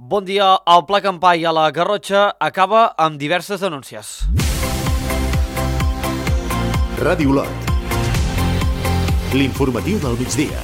Bon dia. El Pla Campai a la Garrotxa acaba amb diverses denúncies. Ràdio Olot. L'informatiu del migdia.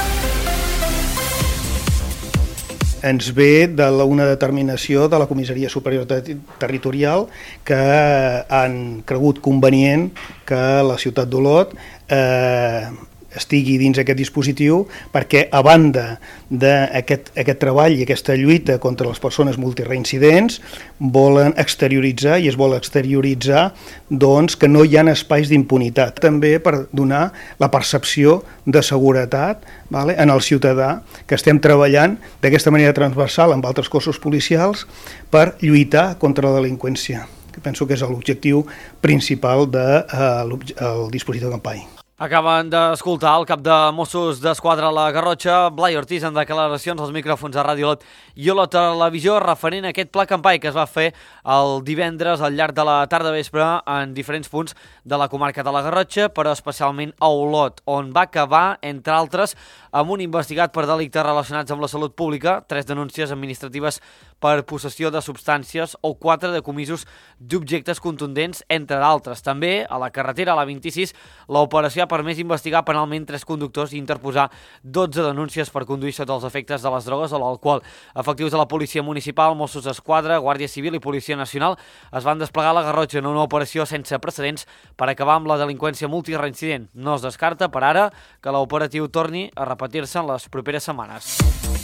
Ens ve de una determinació de la Comissaria Superior Territorial que han cregut convenient que la ciutat d'Olot estigui dins aquest dispositiu perquè, a banda d'aquest treball i aquesta lluita contra les persones multireincidents, volen exterioritzar i es vol exterioritzar doncs, que no hi ha espais d'impunitat. També per donar la percepció de seguretat en el ciutadà, que estem treballant d'aquesta manera transversal amb altres cossos policials per lluitar contra la delinqüència, que penso que és l'objectiu principal del dispositiu Campai. Acaben d'escoltar el cap de Mossos d'Esquadra a la Garrotxa, Blai Ortiz, en declaracions als micròfons de Ràdio Olot i Olot Televisió referent a aquest Pla Campai que es va fer el divendres al llarg de la tarda vespre en diferents punts de la comarca de la Garrotxa, però especialment a Olot, on va acabar, entre altres, amb un investigat per delictes relacionats amb la salut pública, 3 denúncies administratives per possessió de substàncies o 4 decomisos d'objectes contundents, entre d'altres. També, a la carretera, a la 26, l'operació ha permès investigar penalment 3 conductors i interposar 12 denúncies per conduir sota els efectes de les drogues o l'alcohol. Efectius de la Policia Municipal, Mossos d'Esquadra, Guàrdia Civil i Policia Nacional es van desplegar a la Garrotxa en una operació sense precedents per acabar amb la delinqüència multireincident. No es descarta, per ara, que l'operatiu torni a repetir-se en les properes setmanes.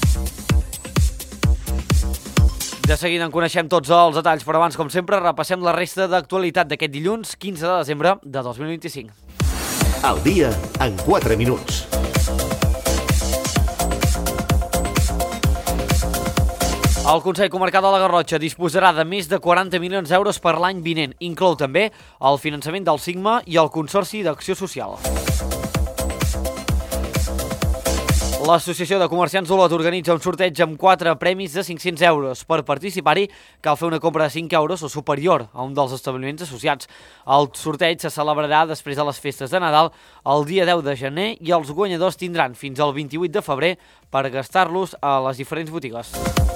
De seguida en coneixem tots els detalls, però abans, com sempre, repassem la resta d'actualitat d'aquest dilluns 15 de desembre de 2025. Al dia en 4 minuts. El Consell Comarcal de la Garrotxa disposarà de més de 40 milions d'euros per l'any vinent. Inclou també el finançament del Sigma i el Consorci d'Acció Social. L'Associació de Comerciants d'Olot organitza un sorteig amb 4 premis de 500 euros. Per participar-hi cal fer una compra de 5 euros o superior a un dels establiments associats. El sorteig se celebrarà després de les festes de Nadal el dia 10 de gener i els guanyadors tindran fins al 28 de febrer per gastar-los a les diferents botigues.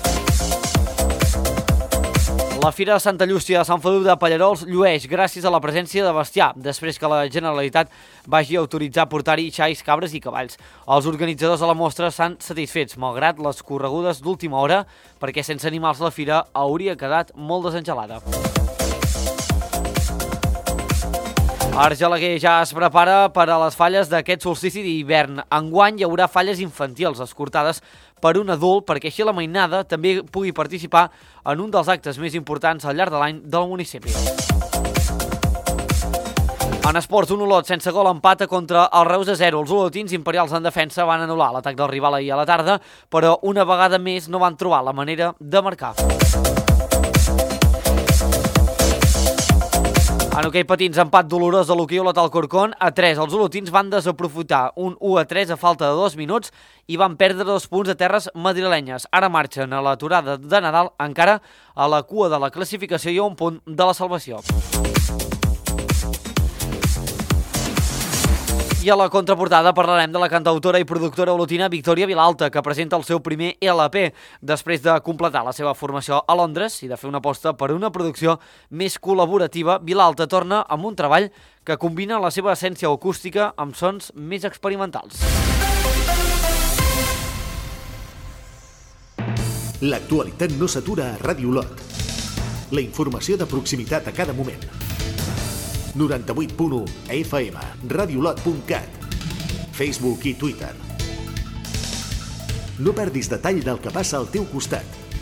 La Fira de Santa Llúcia de Sant Feliu de Pallerols llueix gràcies a la presència de bestiar, després que la Generalitat vagi a autoritzar portar-hi xais, cabres i cavalls. Els organitzadors de la mostra s'han satisfets, malgrat les corregudes d'última hora, perquè sense animals la fira hauria quedat molt desengelada. Argelaguer ja es prepara per a les falles d'aquest solstici d'hivern. Enguany hi haurà falles infantils escortades per un adult perquè així la mainada també pugui participar en un dels actes més importants al llarg de l'any del municipi. En esports, un Olot sense gol empata contra el Reus a 0. Els olotins imperials en defensa van anul·lar l'atac del rival ahir a la tarda, però una vegada més no van trobar la manera de marcar. En hoquei patins, empat dolorós de l'hoquei Olot Alcorcón a 3. Els olotins van desaprofitar un 1-3 a falta de 2 minuts i van perdre 2 punts a terres madrilenyes. Ara marxen a l'aturada de Nadal encara a la cua de la classificació i a un punt de la salvació. I a la contraportada parlarem de la cantautora i productora olotina Victòria Vilalta, que presenta el seu primer LP després de completar la seva formació a Londres i de fer una aposta per una producció més col·laborativa. Vilalta torna amb un treball que combina la seva essència acústica amb sons més experimentals. L'actualitat no s'atura a Ràdio Olot. La informació de proximitat a cada moment. 98.1 FM, radiolot.cat, Facebook i Twitter. No perdis detall del que passa al teu costat.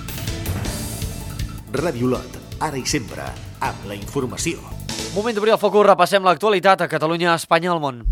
Ràdio Olot, ara i sempre, amb la informació. Moment d'obrir el focus, repassem l'actualitat a Catalunya, Espanya i el món.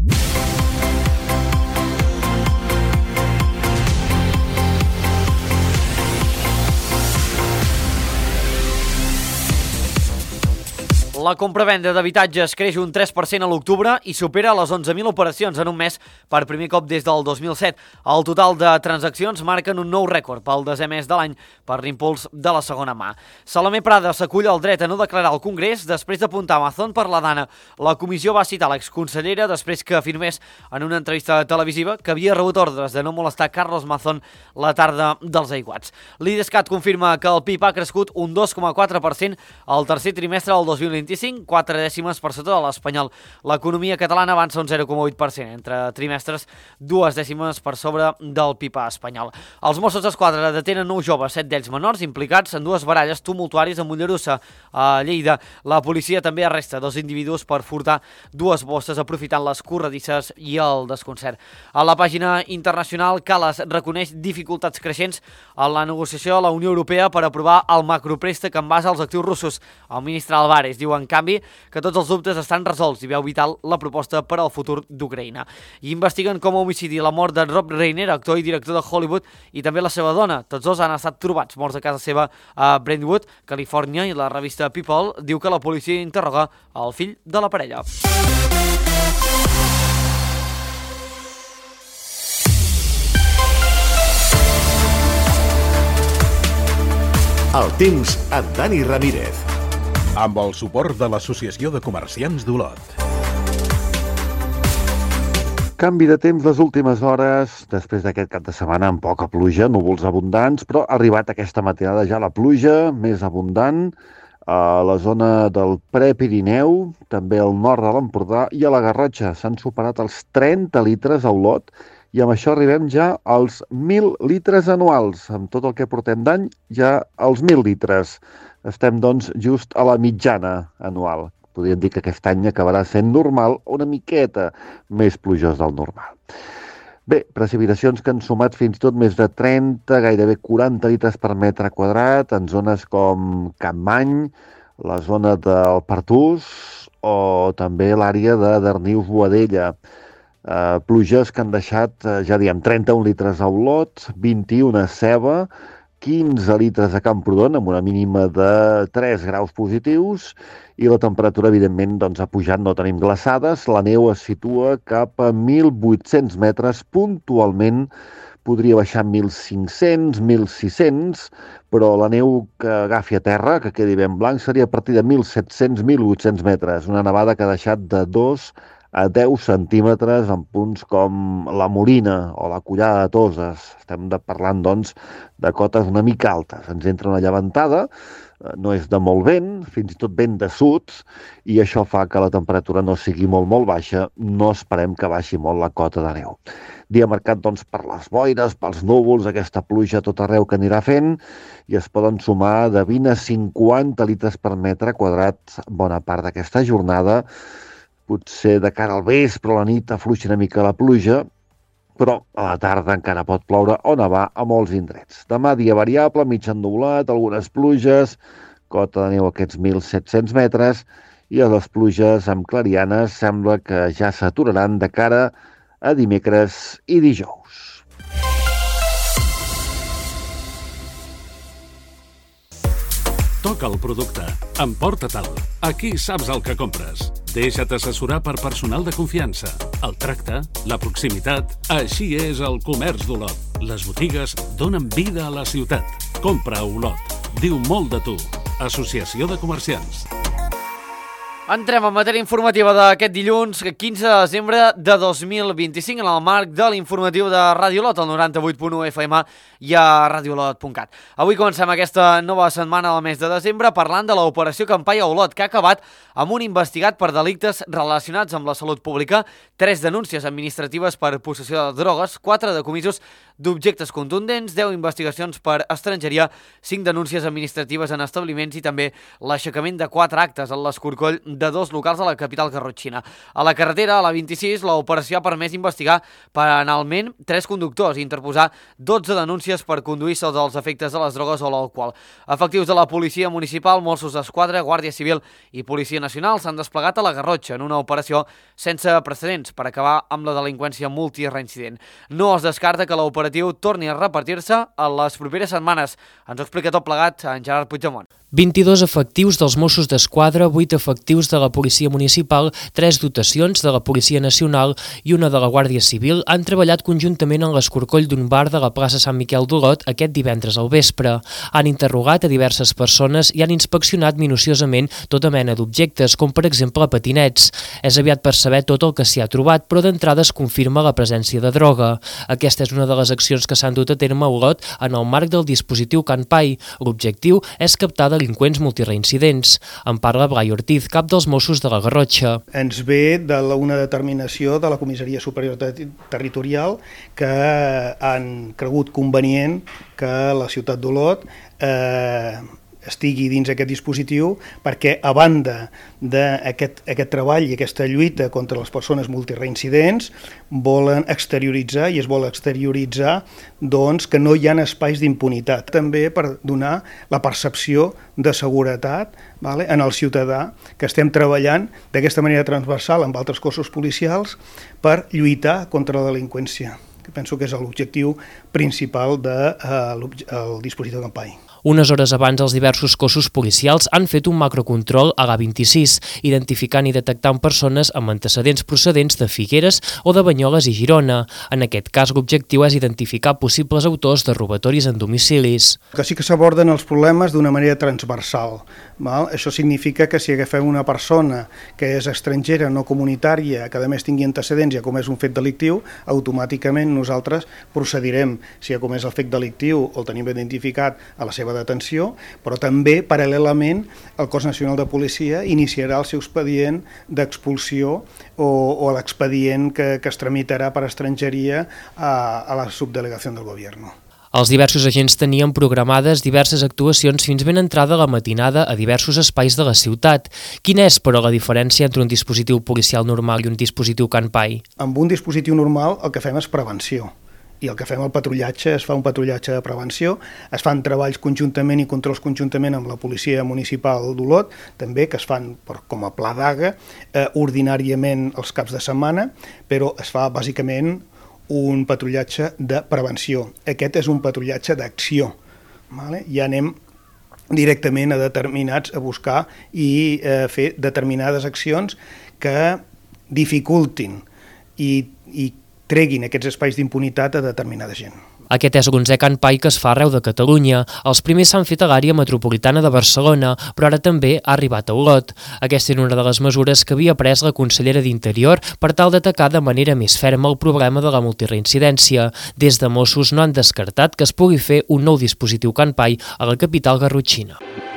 La compra-venda d'habitatges creix un 3% a l'octubre i supera les 11.000 operacions en un mes per primer cop des del 2007. El total de transaccions marquen un nou rècord pel desè mes de l'any per l'impuls de la segona mà. Salomé Prada s'acull al dret a no declarar al Congrés després d'apuntar Amazon per la Dana. La comissió va citar l'exconsellera després que afirmés en una entrevista televisiva que havia rebut ordres de no molestar Carlos Mazón la tarda dels aiguats. L'Idescat confirma que el PIB ha crescut un 2,4% al tercer trimestre del 2025, 4 dècimes per sota de l'espanyol. L'economia catalana avança un 0,8%, entre trimestres 2 dècimes per sobre del PIB espanyol. Els Mossos d'Esquadra detenen 9 joves, 7 d'ells menors, implicats en 2 baralles tumultuàries a Mollerussa, a Lleida. La policia també arresta 2 individus per furtar 2 bosses aprofitant les corredisses i el desconcert. A la pàgina internacional, Calas reconeix dificultats creixents en la negociació a la Unió Europea per aprovar el macropréstec en base als actius russos. El ministre Álvarez diu, en canvi, que tots els dubtes estan resolts i veu vital la proposta per al futur d'Ucraïna. I investiguen com a homicidi la mort de Rob Reiner, actor i director de Hollywood, i també la seva dona. Tots dos han estat trobats morts a casa seva a Brentwood, Califòrnia, i la revista People diu que la policia interroga el fill de la parella. El temps amb Dani Ramírez. Amb el suport de l'Associació de Comerciants d'Olot. Canvi de temps les últimes hores, després d'aquest cap de setmana amb poca pluja, núvols abundants, però ha arribat aquesta matinada ja la pluja més abundant a la zona del Prepirineu, també al nord de l'Empordà i a la Garrotxa. S'han superat els 30 litres a Olot i amb això arribem ja als 1.000 litres anuals. Amb tot el que portem d'any, ja als 1.000 litres. Estem, doncs, just a la mitjana anual. Podríem dir que aquest any acabarà sent normal o una miqueta més plujós del normal. Bé, precipitacions que han sumat fins i tot més de 30, gairebé 40 litres per metre quadrat en zones com Capmany, la zona del Pertús o també l'àrea de Darnius-Boadella. Pluges que han deixat, ja diem, 31 litres a Olot, 21 a Ceba, 15 litres a Camprodon, amb una mínima de 3 graus positius, i la temperatura, evidentment, doncs, ha pujat, no tenim glaçades, la neu es situa cap a 1.800 metres, puntualment podria baixar 1.500, 1.600, però la neu que agafi a terra, que quedi ben blanc, seria a partir de 1.700, 1.800 metres, una nevada que ha deixat de 2 a 10 centímetres en punts com la Morina o la Collada de Toses. Estem parlant, doncs, de cotes una mica altes. Ens entra una llevantada, no és de molt vent, fins i tot vent de sud, i això fa que la temperatura no sigui molt baixa. No esperem que baixi molt la cota de neu. Dia marcat, doncs, per les boires, pels núvols, aquesta pluja a tot arreu que anirà fent, i es poden sumar de 20 a 50 litres per metre quadrat bona part d'aquesta jornada. Potser de cara al vespre o a la nit afluixa una mica la pluja, però a la tarda encara pot ploure o nevar a molts indrets. Demà dia variable, mig ennublat, algunes pluges, cota de neu a aquests 1.700 metres, i les pluges amb clarianes sembla que ja s'aturaran de cara a dimecres i dijous. Toca el producte. Emporta-te'l. Aquí saps el que compres. Deixa't assessorar per personal de confiança. El tracte, la proximitat... Així és el comerç d'Olot. Les botigues donen vida a la ciutat. Compra a Olot. Diu molt de tu. Associació de Comerciants. Entrem en matèria informativa d'aquest dilluns, 15 de desembre de 2025, en el marc de l'informatiu de Ràdio Olot, al 98.1 FM i a radiolot.cat. Avui comencem aquesta nova setmana del mes de desembre parlant de l'operació Campanya a Olot, que ha acabat amb un investigat per delictes relacionats amb la salut pública, 3 denúncies administratives per possessió de drogues, 4 decomisos d'objectes contundents, 10 investigacions per estrangeria, 5 denúncies administratives en establiments i també l'aixecament de 4 actes en l'escorcoll de 2 locals a la capital garrotxina. A la carretera, a la 26, l'operació ha permès investigar penalment 3 conductors i interposar 12 denúncies per conduir sota els efectes de les drogues o l'alcohol. Efectius de la Policia Municipal, Mossos d'Esquadra, Guàrdia Civil i Policia Nacional s'han desplegat a la Garrotxa en una operació sense precedents per acabar amb la delinqüència multireincident. No es descarta que l'operatiu torni a repetir-se en les properes setmanes. Ens ho explica tot plegat en Gerard Puigdemont. 22 efectius dels Mossos d'Esquadra, 8 efectius de la Policia Municipal, 3 dotacions de la Policia Nacional i una de la Guàrdia Civil han treballat conjuntament en l'escorcoll d'un bar de la plaça Sant Miquel d'Olot aquest divendres al vespre. Han interrogat a diverses persones i han inspeccionat minuciosament tota mena d'objectes, com per exemple patinets. És aviat per saber tot el que s'hi ha trobat, però d'entrada es confirma la presència de droga. Aquesta és una de les accions que s'han dut a terme a Olot en el marc del dispositiu Can Pai. L'objectiu és captar delinqüents multireincidents. En parla Blai Ortiz, cap dels Mossos de la Garrotxa. Ens ve una determinació de la Comissaria Superior Territorial que han cregut convenient que la ciutat d'Olot estigui dins aquest dispositiu perquè, a banda d'aquest treball i aquesta lluita contra les persones multireincidents, volen exterioritzar i es vol exterioritzar que no hi ha espais d'impunitat. També per donar la percepció de seguretat en el ciutadà, que estem treballant d'aquesta manera transversal amb altres cossos policials per lluitar contra la delinqüència, que penso que és l'objectiu principal del dispositiu Can Pai. Unes hores abans, els diversos cossos policials han fet un macrocontrol a l'A26, identificant i detectant persones amb antecedents procedents de Figueres o de Banyoles i Girona. En aquest cas, l'objectiu és identificar possibles autors de robatoris en domicilis. Que sí que s'aborden els problemes d'una manera transversal. Això significa que si agafem una persona que és estrangera, no comunitària, que a més tingui antecedents i ha comès un fet delictiu, automàticament nosaltres procedirem, si ha comès el fet delictiu o el tenim identificat, a la seva detenció, però també, paral·lelament, el Cos Nacional de Policia iniciarà el seu expedient d'expulsió o l'expedient que es tramitarà per estrangeria a la subdelegació del Govern. Els diversos agents tenien programades diverses actuacions fins ben entrada la matinada a diversos espais de la ciutat. Quina és, però, la diferència entre un dispositiu policial normal i un dispositiu Can Pai? Amb un dispositiu normal el que fem és prevenció. I el que fem el patrullatge, es fa un patrullatge de prevenció, es fan treballs conjuntament i controls conjuntament amb la Policia Municipal d'Olot, també, que es fan com a pla d'aga, ordinàriament els caps de setmana, però es fa bàsicament un patrullatge de prevenció. Aquest és un patrullatge d'acció. Ja anem directament a buscar i fer determinades accions que dificultin i treguin aquests espais d'impunitat a determinada gent. Aquest és l'11è Can Pai que es fa arreu de Catalunya. Els primers s'han fet a l'àrea metropolitana de Barcelona, però ara també ha arribat a Olot. Aquesta era una de les mesures que havia pres la consellera d'Interior per tal d'atacar de manera més ferma el problema de la multireincidència. Des de Mossos no han descartat que es pugui fer un nou dispositiu Can Pai a la capital garrotxina.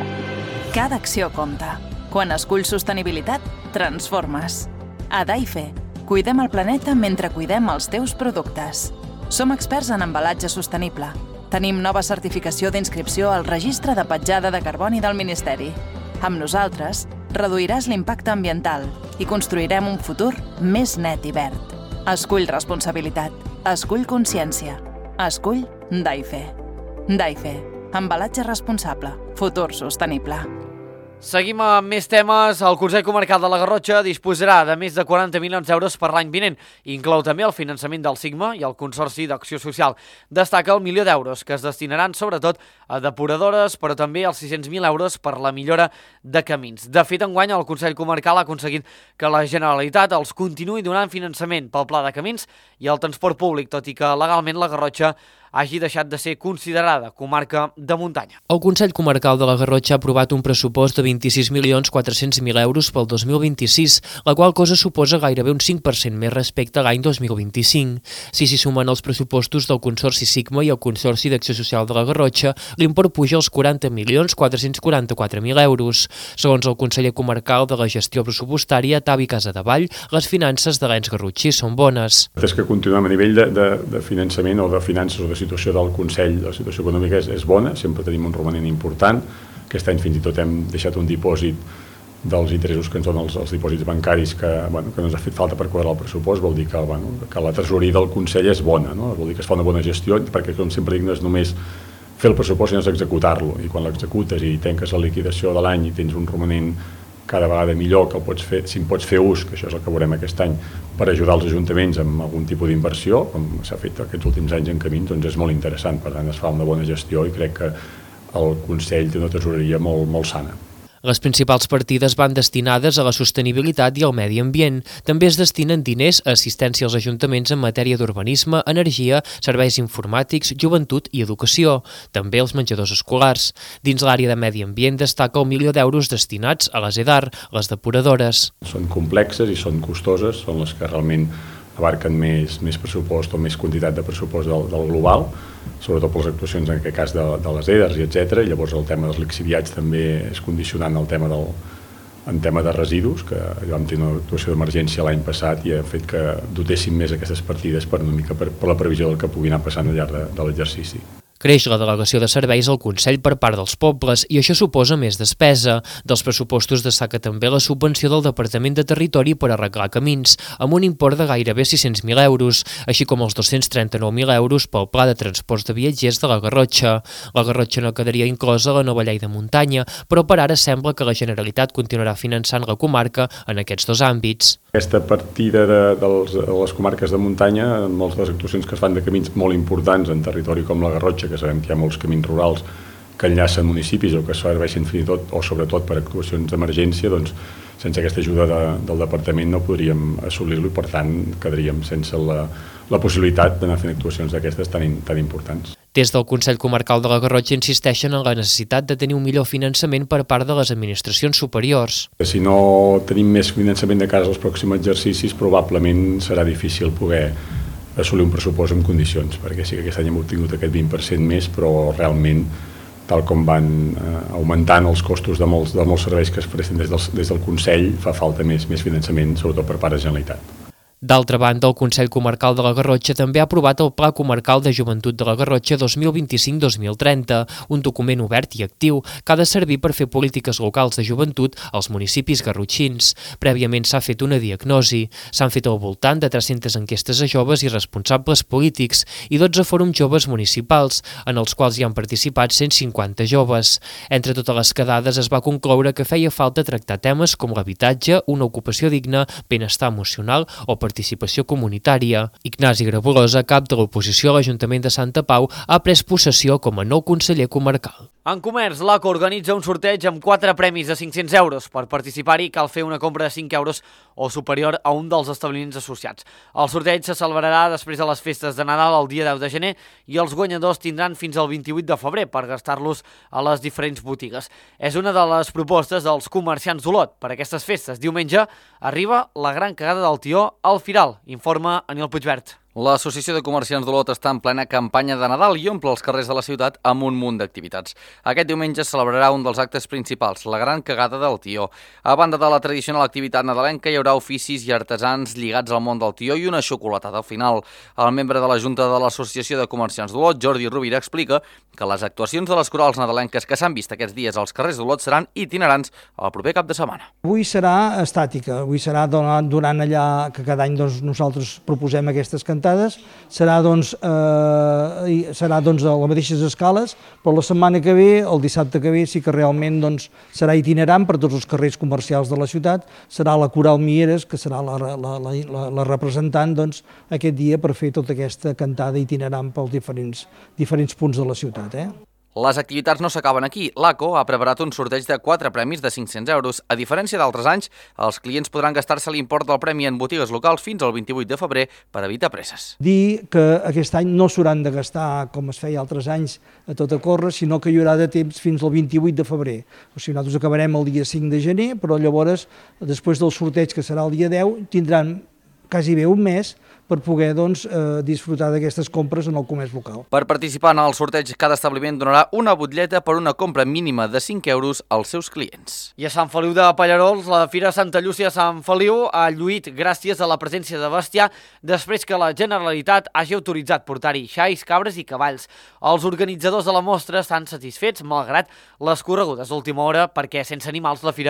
Cada acció compta. Quan esculls sostenibilitat, transformes. A Daife, cuidem el planeta mentre cuidem els teus productes. Som experts en embalatge sostenible. Tenim nova certificació d'inscripció al Registre de Petjada de Carboni del Ministeri. Amb nosaltres, reduiràs l'impacte ambiental i construirem un futur més net i verd. Escull responsabilitat. Escull consciència. Escull Daife. Daife. Embalatge responsable. Futur sostenible. Seguim amb més temes. El Consell Comarcal de la Garrotxa disposarà de més de 40 milions d'euros per l'any vinent. Inclou també el finançament del Sigma i el Consorci d'Acció Social. Destaca el 1 milió d'euros, que es destinaran sobretot a depuradores, però també els 600.000 euros per la millora de camins. De fet, enguany el Consell Comarcal ha aconseguit que la Generalitat els continuï donant finançament pel pla de camins i el transport públic, tot i que legalment la Garrotxa hagi deixat de ser considerada comarca de muntanya. El Consell Comarcal de la Garrotxa ha aprovat un pressupost de 26.400.000 euros pel 2026, la qual cosa suposa gairebé un 5% més respecte a l'any 2025. Si s'hi sumen els pressupostos del Consorci Sigma i el Consorci d'Acció Social de la Garrotxa, l'import puja als 40.444.000 euros. Segons el conseller comarcal de la gestió pressupostària, Tavi Casadevall, les finances de l'ens garrotxí són bones. És que continuem a nivell de finançament o de finances o de situació del Consell, la situació econòmica és bona, sempre tenim un romanent important. Aquest any fins i tot hem deixat un dipòsit dels interessos que ens donen els dipòsits bancaris que no ens ha fet falta per quadrar el pressupost, vol dir que la tresoreria del Consell és bona, no? Vol dir que es fa una bona gestió, perquè com sempre dic no és només fer el pressupost sinó és executar-lo, i quan l'executes i tanques la liquidació de l'any i tens un romanent cada vegada millor que el pots fer, si en pots fer ús, que això és el que veurem aquest any, per ajudar els ajuntaments amb algun tipus d'inversió, com s'ha fet aquests últims anys en camins, doncs és molt interessant, per tant es fa una bona gestió i crec que el Consell té una tresoreria molt, molt sana. Les principals partides van destinades a la sostenibilitat i al medi ambient. També es destinen diners a assistència als ajuntaments en matèria d'urbanisme, energia, serveis informàtics, joventut i educació. També als menjadors escolars. Dins l'àrea de medi ambient destaca 1 milió d'euros destinats a les EDAR, les depuradores. Són complexes i són costoses, són les que realment abarquen més pressupost o més quantitat de pressupost del global, sobretot per les actuacions en aquest cas de les EDARs i etc. I llavors el tema dels lixiviats també és condicionant el tema de residus, que vam tenir una actuació d'emergència l'any passat i ha fet que dotéssim més aquestes partides per una mica per la previsió del que pugui anar passant al llarg de l'exercici. Creix la delegació de serveis al Consell per part dels pobles i això suposa més despesa. Dels pressupostos destaca també la subvenció del Departament de Territori per arreglar camins, amb un import de gairebé 600.000 euros, així com els 239.000 euros pel Pla de Transports de Viatgers de la Garrotxa. La Garrotxa no quedaria inclosa a la nova llei de muntanya, però per ara sembla que la Generalitat continuarà finançant la comarca en aquests dos àmbits. Aquesta partida de les comarques de muntanya, amb moltes de les actuacions que es fan de camins molt importants en territori com la Garrotxa, que sabem que hi ha molts camins rurals que enllacen municipis o que serveixen fins i tot o sobretot per actuacions d'emergència, doncs sense aquesta ajuda del departament no podríem assolir-lo i per tant quedaríem sense la possibilitat d'anar fent actuacions d'aquestes tan importants. Des del Consell Comarcal de la Garrotxa insisteixen en la necessitat de tenir un millor finançament per part de les administracions superiors. Si no tenim més finançament de cara als pròxims exercicis, probablement serà difícil poder assolir un pressupost en condicions, perquè sí que aquest any hem obtingut aquest 20% més, però realment, tal com van augmentant els costos de molts serveis que es presten des del Consell, fa falta més finançament, sobretot per part de la Generalitat. D'altra banda, el Consell Comarcal de la Garrotxa també ha aprovat el Pla Comarcal de Joventut de la Garrotxa 2025-2030, un document obert i actiu que ha de servir per fer polítiques locals de joventut als municipis garrotxins. Prèviament s'ha fet una diagnosi. S'han fet al voltant de 300 enquestes a joves i responsables polítics i 12 fòrums joves municipals, en els quals hi han participat 150 joves. Entre totes les quedades es va concloure que feia falta tractar temes com l'habitatge, una ocupació digna, benestar emocional o participació comunitària. Ignasi Grabolosa, cap de l'oposició a l'Ajuntament de Santa Pau, ha pres possessió com a nou conseller comarcal. En comerç, l'ACO organitza un sorteig amb 4 premis de 500 euros. Per participar-hi cal fer una compra de 5 euros o superior a un dels establiments associats. El sorteig se celebrarà després de les festes de Nadal el dia 10 de gener i els guanyadors tindran fins al 28 de febrer per gastar-los a les diferents botigues. És una de les propostes dels comerciants d'Olot. Per aquestes festes, diumenge, arriba la gran cagada del tió al Firal, informa Aniol Puigvert. L'Associació de Comerciants d'Olot està en plena campanya de Nadal i omple els carrers de la ciutat amb un munt d'activitats. Aquest diumenge es celebrarà un dels actes principals, la gran cagada del tió. A banda de la tradicional activitat nadalenca, hi haurà oficis i artesans lligats al món del tió i una xocolatada al final. El membre de la Junta de l'Associació de Comerciants d'Olot, Jordi Rovira, explica que les actuacions de les corals nadalenques que s'han vist aquests dies als carrers d'Olot seran itinerants el proper cap de setmana. Avui serà estàtica, avui serà durant allà que cada any nosaltres proposem aquestes cantades, serà a les mateixes escales, però la setmana que ve, el dissabte que ve, sí que realment serà itinerant per tots els carrers comercials de la ciutat, serà la Coral Mieres, que serà la representant aquest dia per fer tota aquesta cantada itinerant pels diferents punts de la ciutat. Les activitats no s'acaben aquí. L'ACO ha preparat un sorteig de 4 premis de 500 euros. A diferència d'altres anys, els clients podran gastar-se l'import del premi en botigues locals fins al 28 de febrer per evitar presses. Dir que aquest any no s'hauran de gastar, com es feia altres anys, a tot a córrer, sinó que hi haurà de temps fins al 28 de febrer. O sigui, nosaltres acabarem el dia 5 de gener, però llavors, després del sorteig, que serà el dia 10, tindran quasi bé un mes per poder disfrutar d'aquestes compres en el comerç local. Per participar en el sorteig, cada establiment donarà una butlleta per una compra mínima de 5 euros als seus clients. I a Sant Feliu de Pallarols, la Fira Santa Llúcia de Sant Feliu ha lluït gràcies a la presència de bestiar després que la Generalitat hagi autoritzat portar-hi xais, cabres i cavalls. Els organitzadors de la mostra estan satisfets, malgrat les corregudes d'última hora, perquè sense animals la fira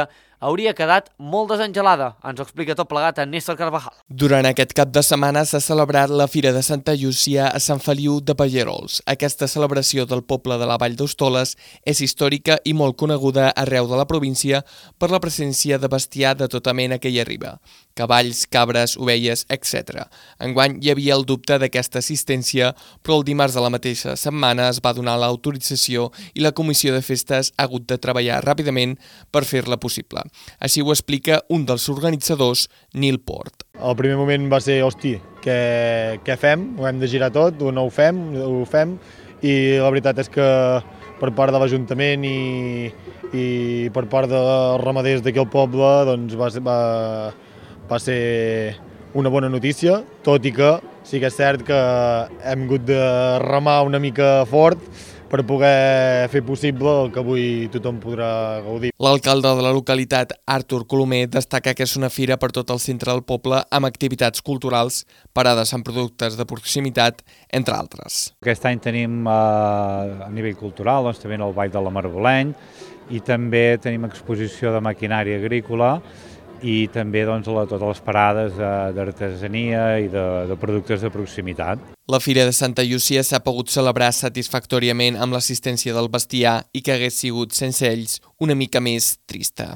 hauria quedat molt desengelada. Ens ho explica tot plegat en Néstor Carvajal. Durant aquest cap de setmana s'ha celebrat la Fira de Santa Llúcia a Sant Feliu de Pallerols. Aquesta celebració del poble de la Vall d'Hostoles és històrica i molt coneguda arreu de la província per la presència de bestiar de tota mena que hi arriba. Cavalls, cabres, ovelles, etc. Enguany hi havia el dubte d'aquesta assistència, però el dimarts de la mateixa setmana es va donar l'autorització i la comissió de festes ha hagut de treballar ràpidament per fer-la possible. Així ho explica un dels organitzadors, Nil Port. El primer moment va ser, hosti, què fem? Ho hem de girar tot, o no ho fem, i la veritat és que per part de l'Ajuntament i per part dels ramaders d'aquí al poble doncs va ser una bona notícia, tot i que sí que és cert que hem hagut de remar una mica fort per poder fer possible el que avui tothom podrà gaudir. L'alcalde de la localitat, Artur Colomer, destaca que és una fira per tot el centre del poble amb activitats culturals, parades amb productes de proximitat, entre altres. Aquest any tenim a nivell cultural, doncs, també el Ball de la Marboleny, i també tenim exposició de maquinària agrícola i també doncs, totes les parades d'artesania i de productes de proximitat. La Fira de Santa Llúcia s'ha pogut celebrar satisfactòriament amb l'assistència del bestiar i que hagués sigut, sense ells, una mica més trista.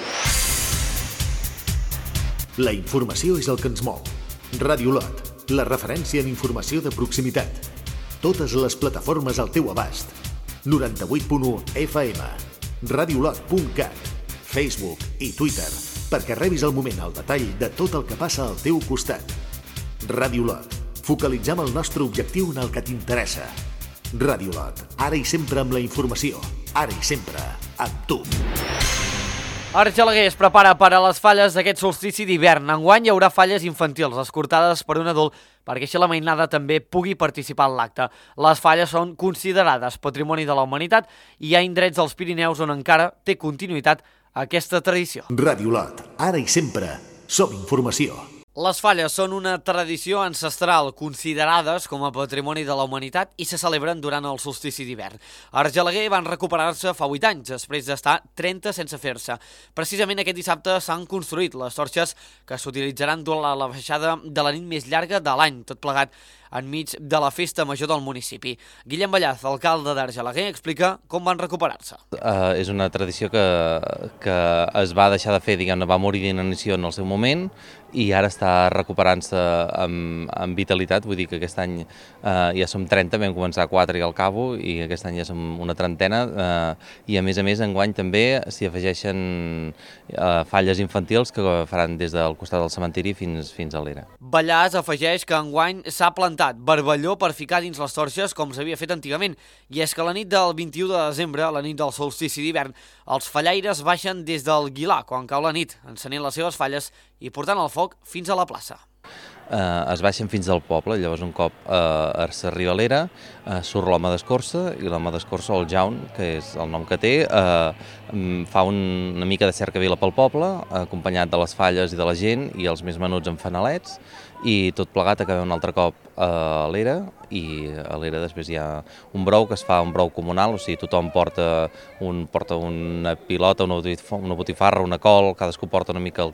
La informació és el que ens mou. Ràdio Lot, la referència en informació de proximitat. Totes les plataformes al teu abast. 98.1 FM, radiolot.cat, Facebook i Twitter, perquè rebis al moment el detall de tot el que passa al teu costat. Ràdio Lot. Focalitzem el nostre objectiu en el que t'interessa. Ràdio Lot. Ara i sempre amb la informació. Ara i sempre amb tu. Argelaguer es prepara per a les falles d'aquest solstici d'hivern. Enguany hi haurà falles infantils escortades per un adult perquè així la mainada també pugui participar en l'acte. Les falles són considerades Patrimoni de la Humanitat i hi ha indrets dels Pirineus on encara té continuïtat aquesta tradició. Ràdio Lot, ara i sempre, som informació. Les falles són una tradició ancestral considerades com a Patrimoni de la Humanitat i se celebren durant el solstici d'hivern. A Argelaguer van recuperar-se fa 8 anys, després d'estar 30 sense fer-se. Precisament aquest dissabte s'han construït les torxes que s'utilitzaran durant la baixada de la nit més llarga de l'any, tot plegat enmig de la festa major del municipi. Guillem Ballaz, alcalde d'Argelaguer, explica com van recuperar-se. És una tradició que es va deixar de fer, diguem-ne, va morir d'inanició en el seu moment i ara està recuperant-se amb vitalitat, vull dir que aquest any ja som 30, vam començar 4 i al cabo, i aquest any ja som una trentena, i a més enguany també s'hi afegeixen falles infantils que faran des del costat del cementiri fins a l'era. Ballaz afegeix que enguany s'ha plantat barballó per ficar dins les torxes com s'havia fet antigament, i és que la nit del 21 de desembre, la nit del solstici d'hivern, els fallaires baixen des del Guilar quan cau la nit, encenent les seves falles i portant el foc fins a la plaça. Es baixen fins al poble, llavors un cop s'arriba a l'era, surt l'home d'escorça, i l'home d'escorça, el Jaun, que és el nom que té, fa una mica de cercavila pel poble, acompanyat de les falles i de la gent, i els més menuts en fanalets, i tot plegat acabem un altre cop a l'era, i a l'era després hi ha un brou que es fa un brou comunal, o sigui, tothom porta una pilota, una botifarra, una col, cadascú porta una mica el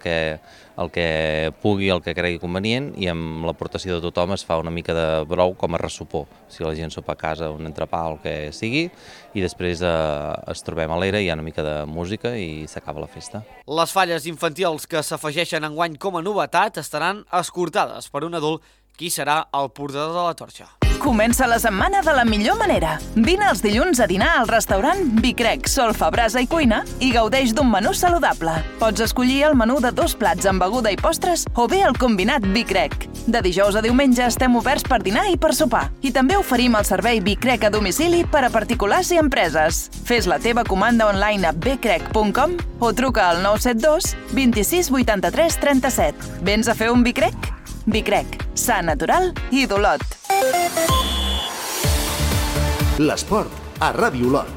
que pugui, el que cregui convenient, i amb l'aportació de tothom es fa una mica de brou com a ressopor, si la gent sopa a casa un entrepà o el que sigui, i després es trobem a l'era, hi ha una mica de música i s'acaba la festa. Les falles infantils que s'afegeixen enguany com a novetat estaran escortades per un adult qui serà el portador de la torxa. Comença la setmana de la millor manera. Vine els dilluns a dinar al restaurant Bicrec, Solfa, Brasa i Cuina i gaudeix d'un menú saludable. Pots escollir el menú de 2 plats amb beguda i postres o bé el combinat Bicrec. De dijous a diumenge estem oberts per dinar i per sopar. I també oferim el servei Bicrec a domicili per a particulars i empreses. Fes la teva comanda online a bcrec.com o truca al 972 26 83 37. Vens a fer un Bicrec? Bicrec, sa, natural i d'Olot. L'esport a Ràdio Olot.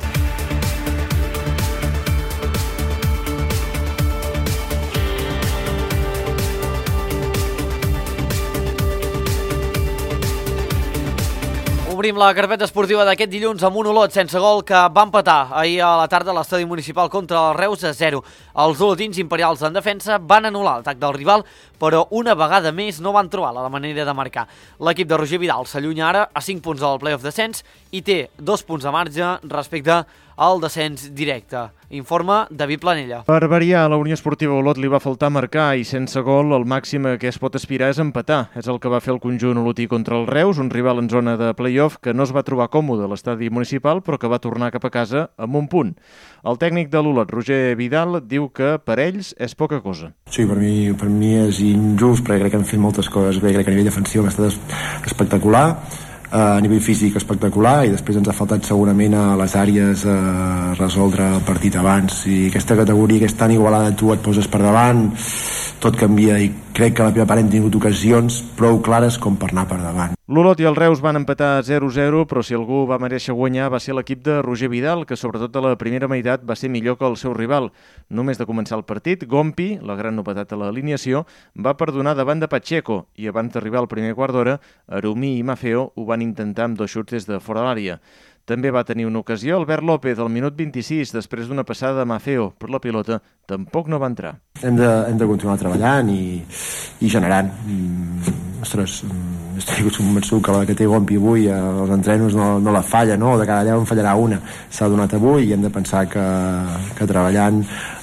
Obrim la carpeta esportiva d'aquest dilluns amb un Olot sense gol que va empatar ahir a la tarda a l'estadi municipal contra el Reus a 0. Els olotins imperials en defensa van anul·lar l'atac del rival, però una vegada més no van trobar la manera de marcar. L'equip de Roger Vidal s'allunya ara a 5 punts del play-off descens i té 2 punts de marge respecte al descens directe. Informa David Planella. Per variar, a la Unió Esportiva Olot li va faltar marcar i sense gol el màxim a què es pot aspirar és empatar. És el que va fer el conjunt olotí contra el Reus, un rival en zona de play-off que no es va trobar còmode a l'estadi municipal però que va tornar cap a casa amb un punt. El tècnic de l'Olot, Roger Vidal, diu que per ells és poca cosa. Sí, per mi és injust perquè crec que han fet moltes coses bé, crec que a nivell defensiu ha estat espectacular, a nivell físic espectacular, i després ens ha faltat segurament a les àrees resoldre el partit abans, i aquesta categoria que és tan igualada, tu et poses per davant, tot canvia, i crec que a la primera part hem tingut ocasions prou clares com per anar per davant. L'Olot i el Reus van empatar 0-0, però si algú va mereixer guanyar va ser l'equip de Roger Vidal, que sobretot a la primera meitat va ser millor que el seu rival. Només de començar el partit, Gompi, la gran novetat a l'alineació, va perdonar davant de Pacheco, i abans d'arribar al primer quart d'hora, Arumí i Mafeo ho van intentar amb 2 xuts des de fora l'àrea. També va tenir una ocasió Albert López al minut 26, després d'una passada de Mafeo, però la pilota tampoc no va entrar. Hem de continuar treballant i generant. Ostres, estic convençut que la que té Gompi avui als entrenos no la falla, no? De cada 10 en fallarà una. S'ha donat avui i hem de pensar que treballant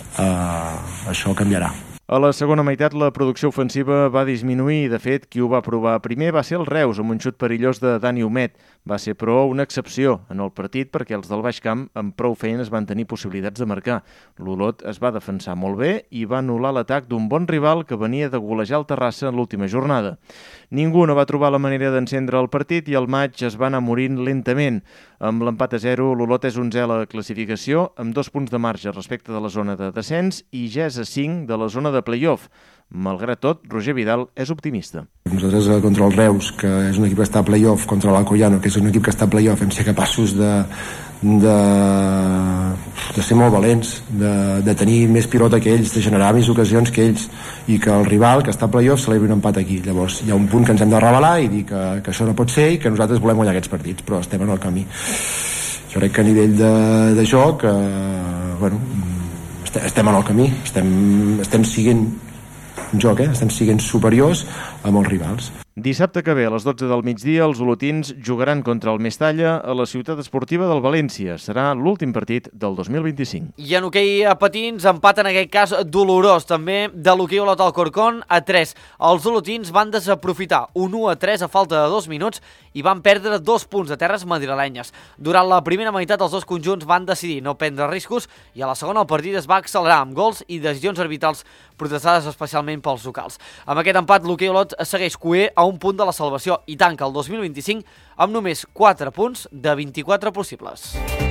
això canviarà. A la segona meitat la producció ofensiva va disminuir i, de fet, qui ho va provar primer va ser el Reus, amb un xut perillós de Dani Humet. Va ser, però, una excepció en el partit perquè els del Baix Camp amb prou feines van tenir possibilitats de marcar. L'Olot es va defensar molt bé i va anul·lar l'atac d'un bon rival que venia de golejar el Terrassa en l'última jornada. Ningú no va trobar la manera d'encendre el partit i el maig es va anar morint lentament. Amb l'empat a 0, l'Olot és 11è a la classificació, amb 2 punts de marge respecte de la zona de descens i ja és a 5 de la zona de play-off. Malgrat tot, Roger Vidal és optimista. Nosaltres contra el Reus, que és un equip que està a play-off, contra l'Alcoyano, que és un equip que està a play-off, hem de ser capaços de ser molt valents, de tenir més pilota que ells, de generar més ocasions que ells, i que el rival que està a play-off celebri un empat aquí. Llavors hi ha un punt que ens hem de revelar i dir que això no pot ser i que nosaltres volem guanyar aquests partits, però estem en el camí. Jo crec que a nivell de joc estem en el camí, estem siguent estem siguent superiors a molts rivals. Dissabte que ve, a les 12 del migdia, els olotins jugaran contra el Mestalla a la ciutat esportiva del València. Serà l'últim partit del 2025. I en hoquei a patins, empat en aquest cas dolorós, també de l'hoquei Olot Alcorcón a 3. Els olotins van desaprofitar un 1-3 a falta de 2 minuts i van perdre 2 punts de terres madrilenyes. Durant la primera meitat, els dos conjunts van decidir no prendre riscos i a la segona el partit es va accelerar amb gols i decisions arbitrals protestades especialment pels locals. Amb aquest empat, l'hoquei Olot segueix coer a un punt de la salvació i tanca el 2025 amb només 4 punts de 24 possibles.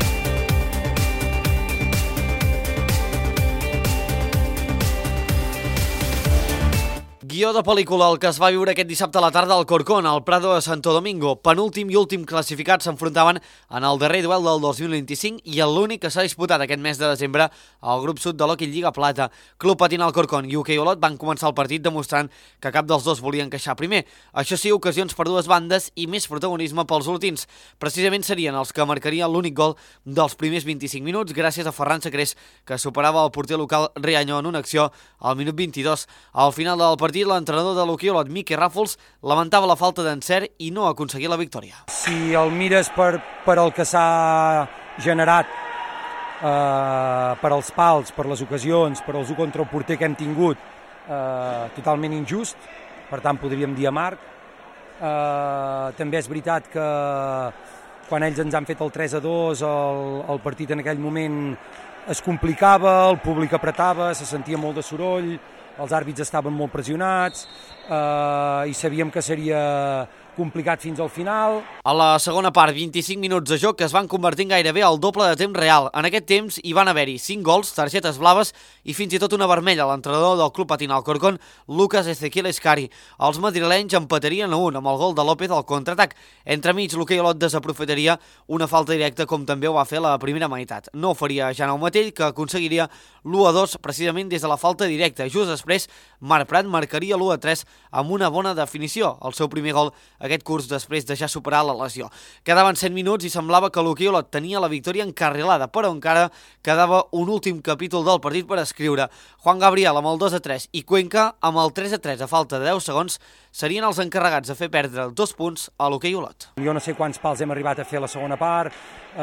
Guió de pel·lícula el que es va viure aquest dissabte a la tarda al Corcón, al Prado de Santo Domingo. Penúltim i últim classificats s'enfrontaven en el darrer duel del 2025 i l'únic que s'ha disputat aquest mes de desembre al grup sud de l'Hockey Lliga Plata. Club Patín Alcorcón i hoquei Olot van començar el partit demostrant que cap dels dos volia encaixar primer. Això sí, ocasions per dues bandes i més protagonisme pels olotins. Precisament serien els que marcarien l'únic gol dels primers 25 minuts gràcies a Ferran Sacrés, que superava el porter local Riaño en una acció al minut 22. Al final del partit, l'entrenador de l'hoquei Olot, Miqui Ràfols, lamentava la falta d'encert i no aconseguir la victòria. Si el mires per el que s'ha generat, per als pals, per les ocasions, per als 1 contra el porter que hem tingut, totalment injust, per tant podríem dir amarg. També és veritat que quan ells ens han fet el 3-2, el partit en aquell moment es complicava, el públic apretava, se sentia molt de soroll, els àrbits estaven molt pressionats i sabíem que seria complicat fins al final. A la segona part, 25 minuts de joc que es van convertir en gairebé el doble de temps real. En aquest temps hi van haver-hi 5 gols, targetes blaves i fins i tot una vermella. L'entrenador del Club Patín Alcorcón, Lucas Ezequiel Escari. Els madrilenys empatarien a 1 amb el gol de López al contraatac. Entremig, l'hoquei Olot desaprofitaria una falta directa com també ho va fer la primera meitat. No ho faria Jaume Matell, que aconseguiria l'1-2 precisament des de la falta directa. Just després, Marc Prat marcaria l'1-3 amb una bona definició. El seu primer gol aquest curs després de ja superar la lesió. Quedaven 100 minuts i semblava que l'Hoquei Olot tenia la victòria encarrilada, però encara quedava un últim capítol del partit per escriure. Juan Gabriel amb el 2-3 i Cuenca amb el 3-3 a falta de 10 segons serien els encarregats de fer perdre 2 punts a l'Hoquei Olot. Jo no sé quants pals hem arribat a fer a la segona part,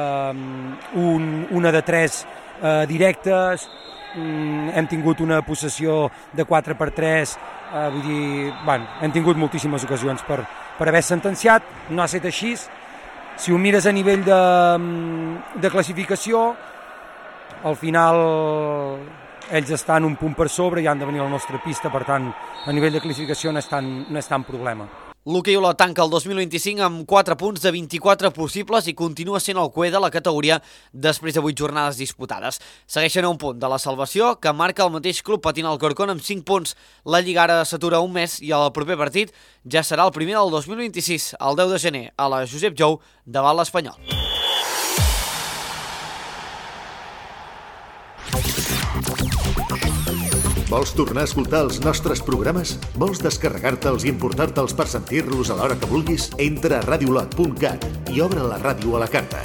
una de 3 directes, hem tingut una possessió de 4x3, vull dir, hem tingut moltíssimes ocasions per haver sentenciat, no ha estat així. Si ho mires a nivell de classificació, al final ells estan un punt per sobre i han de venir a la nostra pista, per tant, a nivell de classificació no és tant problema. L'Hoquei Olot tanca el 2025 amb 4 punts de 24 possibles i continua sent el cuer de la categoria després de 8 jornades disputades. Segueixen a un punt de la salvació, que marca el mateix club patint el Corcón amb 5 punts. La Lliga ara s'atura un mes i el proper partit ja serà el primer del 2026, el 10 de gener, a la Josep Jou, davant l'Espanyol. Vols tornar a escoltar els nostres programes? Vols descarregar-te'ls i emportar-te'ls per sentir-los a l'hora que vulguis? Entra a radiolot.cat i obre la ràdio a la carta.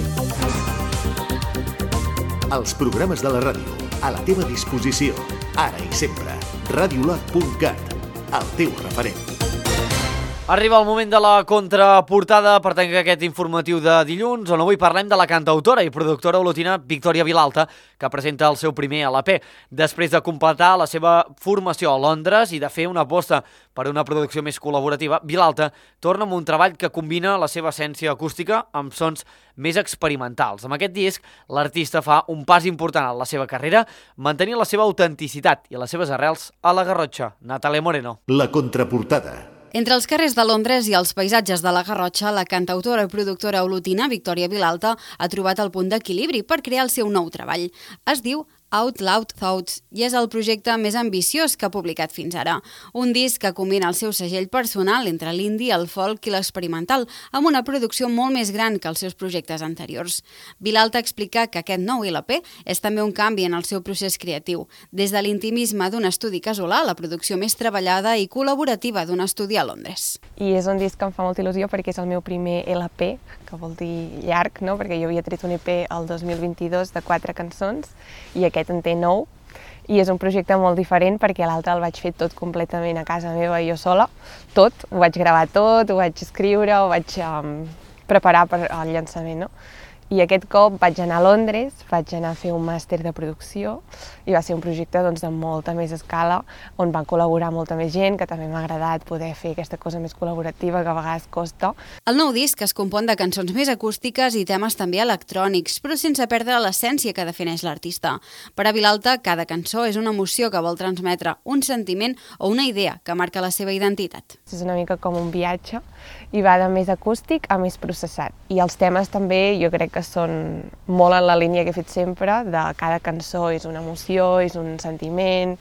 Els programes de la ràdio, a la teva disposició, ara i sempre. Radiolot.cat, el teu referent. Arriba el moment de la contraportada per tancar aquest informatiu de dilluns, on avui parlem de la cantautora i productora olotina Victòria Vilalta, que presenta el seu primer LP. Després de completar la seva formació a Londres i de fer una aposta per una producció més col·laborativa, Vilalta torna amb un treball que combina la seva essència acústica amb sons més experimentals. Amb aquest disc, l'artista fa un pas important en la seva carrera, mantenint la seva autenticitat i les seves arrels a la Garrotxa. Natàlia Moreno. La contraportada. Entre els carrers de Londres i els paisatges de la Garrotxa, la cantautora i productora olotina Victòria Vilalta ha trobat el punt d'equilibri per crear el seu nou treball. Es diu Out Loud Thoughts i és el projecte més ambiciós que ha publicat fins ara. Un disc que combina el seu segell personal entre l'indie, el folk i l'experimental, amb una producció molt més gran que els seus projectes anteriors. Vilalta explica que aquest nou LP és també un canvi en el seu procés creatiu, des de l'intimisme d'un estudi casolà a la producció més treballada i col·laborativa d'un estudi a Londres. I és un disc que em fa molta il·lusió perquè és el meu primer LP, que vol dir llarg, no? Perquè jo havia tret un EP el 2022 de 4 cançons i aquest en té 9, i és un projecte molt diferent perquè l'altre el vaig fer tot completament a casa meva, jo sola, tot, ho vaig gravar tot, ho vaig escriure, ho vaig preparar per al llançament, no? I aquest cop vaig anar a Londres, vaig anar a fer un màster de producció i va ser un projecte de molta més escala, on va col·laborar molta més gent, que també m'ha agradat poder fer aquesta cosa més col·laborativa que a vegades costa. El nou disc es compon de cançons més acústiques i temes també electrònics, però sense perdre l'essència que defineix l'artista. Per a Vilalta, cada cançó és una emoció que vol transmetre, un sentiment o una idea que marca la seva identitat. És una mica com un viatge i va de més acústic a més processat. I els temes també jo crec que són molt en la línia que he fet sempre, de cada cançó és una emoció, és un sentiment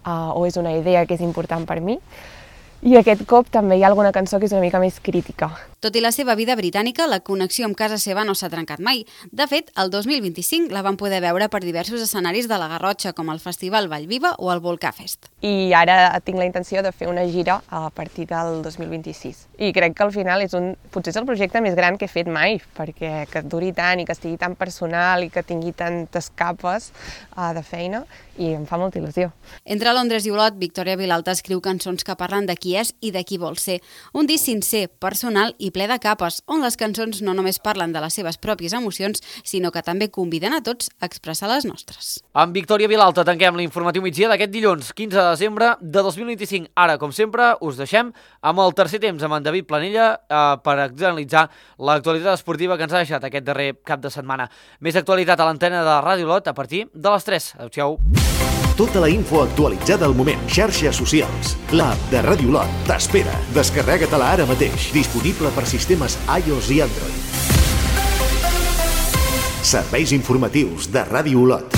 o és una idea que és important per mi. I aquest cop també hi ha alguna cançó que és una mica més crítica. Tot i la seva vida britànica, la connexió amb casa seva no s'ha trencat mai. De fet, el 2025 la van poder veure per diversos escenaris de la Garrotxa, com el Festival Vallviva o el Volcà Fest. I ara tinc la intenció de fer una gira a partir del 2026. I crec que al final potser és el projecte més gran que he fet mai, perquè que duri tant i que estigui tan personal i que tingui tantes capes de feina, i em fa molta il·lusió. Entre Londres i Olot, Victòria Vilalta escriu cançons que parlen de qui és i de qui vol ser. Un disc sincer, personal i ple de capes, on les cançons no només parlen de les seves pròpies emocions, sinó que també conviden a tots a expressar les nostres. Amb Victòria Vilalta tanquem l'informatiu migdia d'aquest dilluns, 15 de desembre de 2025. Ara, com sempre, us deixem amb el tercer temps amb en David Planella per analitzar l'actualitat esportiva que ens ha deixat aquest darrer cap de setmana. Més actualitat a l'antena de Ràdio Olot a partir de les 3. Adéu-siau. Tota la info actualitzada al moment. Xarxes socials. L'app de Ràdio Olot t'espera. Descarrega-te-la ara mateix. Disponible per sistemes iOS i Android. Serveis informatius de Ràdio Olot.